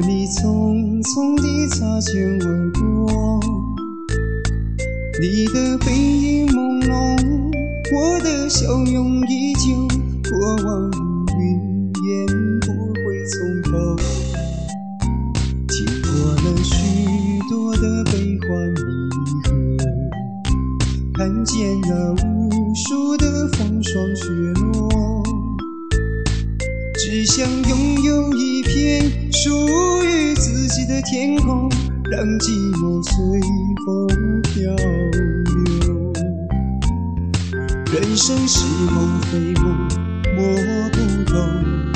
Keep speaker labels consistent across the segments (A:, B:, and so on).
A: 你匆匆地擦肩而过，你的背影朦胧，我的笑容依旧，过往云烟不会从头。听过了许多的悲欢离合，看见了无数的风霜雪落，只想拥有一片属于自己的天空，让寂寞随风飘流。人生是梦非梦，摸不透，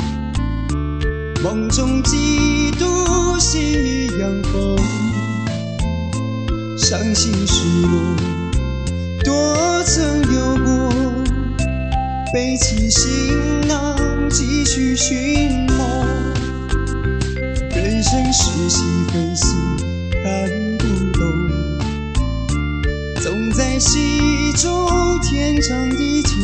A: 梦中几度夕阳红，伤心失落多曾有过，背起行囊继续寻梦。人生是喜非喜看不懂，总在戏中天长地久，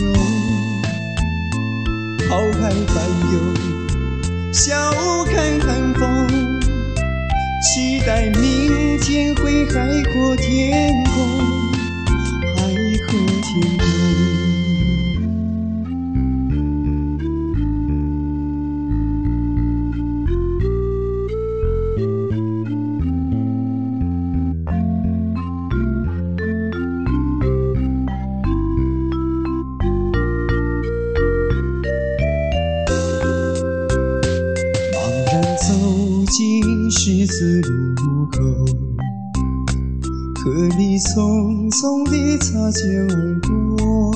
A: 抛开烦忧，笑看寒风，期待明天会海阔天空，海阔天空。走进十字路口，和你匆匆地擦肩而过，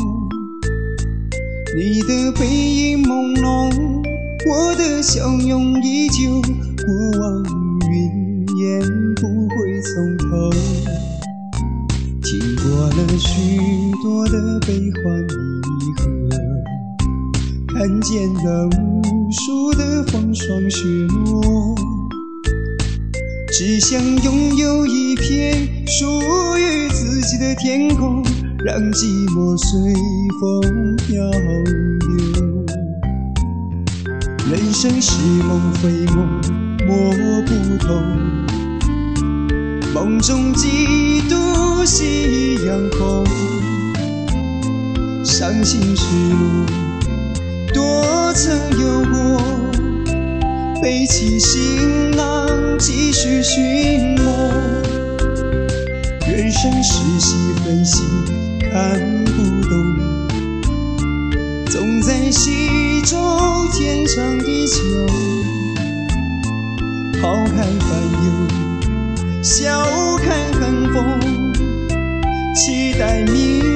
A: 你的背影朦胧，我的笑容依旧，过往云烟不会从头。听过了许多的悲欢离合，看见了无数的风霜雪落，只想拥有一片属于自己的天空，让寂寞随风飘流。人生是梦非梦，摸不透，梦中几度夕阳红，伤心失落多曾有过，背起行囊继续寻梦。人生是喜非喜看不懂，总在戏中天长地久，抛开烦忧，笑看寒风，期待明